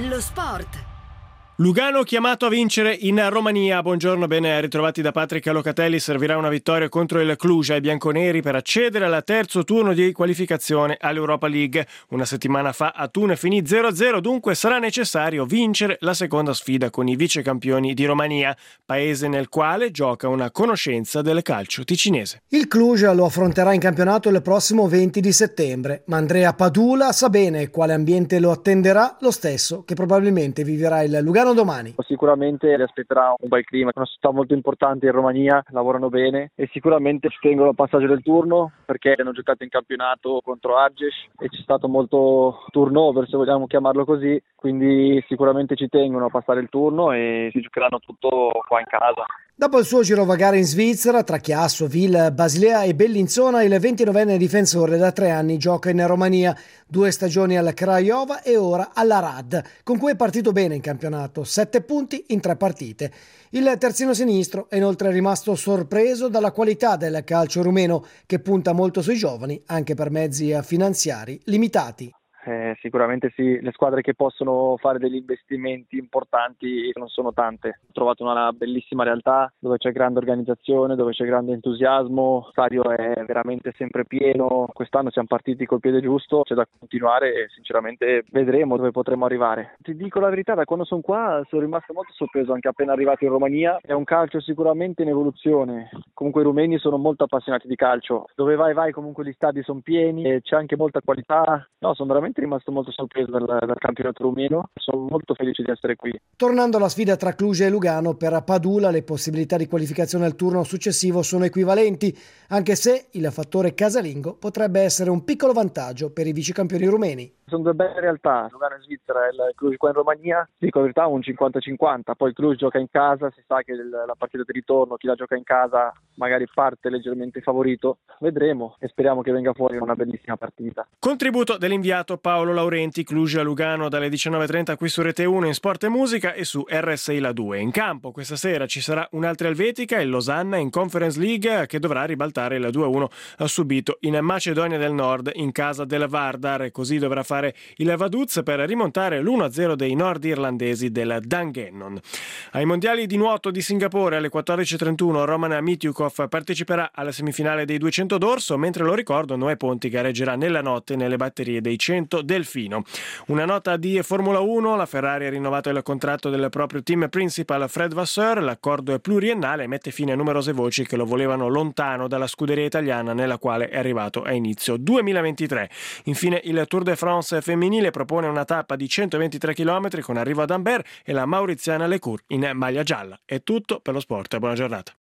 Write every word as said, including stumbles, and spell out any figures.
Lo sport. Lugano chiamato a vincere in Romania. Buongiorno, ben ritrovati da Patrick Locatelli. Servirà una vittoria contro il Cluj ai bianconeri per accedere al terzo turno di qualificazione all'Europa League. Una settimana fa a Thun finì zero a zero, dunque sarà necessario vincere la seconda sfida con i vicecampioni di Romania, paese nel quale gioca una conoscenza del calcio ticinese. Il Cluj lo affronterà in campionato il prossimo venti di settembre, ma Andrea Padula sa bene quale ambiente lo attenderà, lo stesso che probabilmente viverà il Lugano domani. Sicuramente li aspetterà un bel clima, è una città molto importante in Romania, lavorano bene e sicuramente ci tengono al passaggio del turno perché hanno giocato in campionato contro Argeș e c'è stato molto turnover, se vogliamo chiamarlo così, quindi sicuramente ci tengono a passare il turno e si giocheranno tutto qua in casa. Dopo il suo girovagare in Svizzera, tra Chiasso, Vil, Basilea e Bellinzona, il ventinovenne difensore da tre anni gioca in Romania, due stagioni al Craiova e ora alla Rad, con cui è partito bene in campionato, sette punti in tre partite. Il terzino sinistro è inoltre rimasto sorpreso dalla qualità del calcio rumeno, che punta molto sui giovani, anche per mezzi finanziari limitati. Eh, sicuramente sì, le squadre che possono fare degli investimenti importanti non sono tante. Ho trovato una bellissima realtà dove c'è grande organizzazione, dove c'è grande entusiasmo, lo stadio è veramente sempre pieno, quest'anno siamo partiti col piede giusto, c'è da continuare e sinceramente vedremo dove potremo arrivare. Ti dico la verità, da quando sono qua sono rimasto molto sorpreso anche appena arrivato in Romania, è un calcio sicuramente in evoluzione, comunque i rumeni sono molto appassionati di calcio, dove vai vai comunque gli stadi sono pieni e c'è anche molta qualità, no sono veramente rimasto molto sorpreso dal, dal campionato rumeno, sono molto felice di essere qui. Tornando alla sfida tra Cluj e Lugano, per Padula le possibilità di qualificazione al turno successivo sono equivalenti, anche se il fattore casalingo potrebbe essere un piccolo vantaggio per i vicecampioni rumeni. Sono due belle realtà, Lugano in Svizzera e il Cluj qua in Romania, dico la verità un cinquanta cinquanta, poi il Cluj gioca in casa, si sa che la partita di ritorno, chi la gioca in casa magari parte leggermente favorito, vedremo e speriamo che venga fuori una bellissima partita. Contributo dell'inviato Paolo Laurenti, Cluj a Lugano dalle diciannove e trenta qui su Rete uno in Sport e Musica e su R S I La due. In campo questa sera ci sarà un'altra Elvetica, il Losanna in Conference League, che dovrà ribaltare il due a uno subito in Macedonia del Nord in casa del Vardar, e così dovrà fare il Vaduz per rimontare l'uno a zero dei nordirlandesi del Dungannon. Ai mondiali di nuoto di Singapore alle quattordici e trentuno Roman Mityukov parteciperà alla semifinale dei duecento d'orso, mentre lo ricordo Noè Ponti gareggerà nella notte nelle batterie dei cento delfino. Una nota di Formula uno, la Ferrari ha rinnovato il contratto del proprio team principal Fred Vasseur, l'accordo è pluriennale e mette fine a numerose voci che lo volevano lontano dalla scuderia italiana nella quale è arrivato a inizio duemilaventitré. Infine il Tour de France femminile propone una tappa di centoventitré chilometri con arrivo ad Ambert e la mauriziana Lecour in maglia gialla. È tutto per lo sport, buona giornata.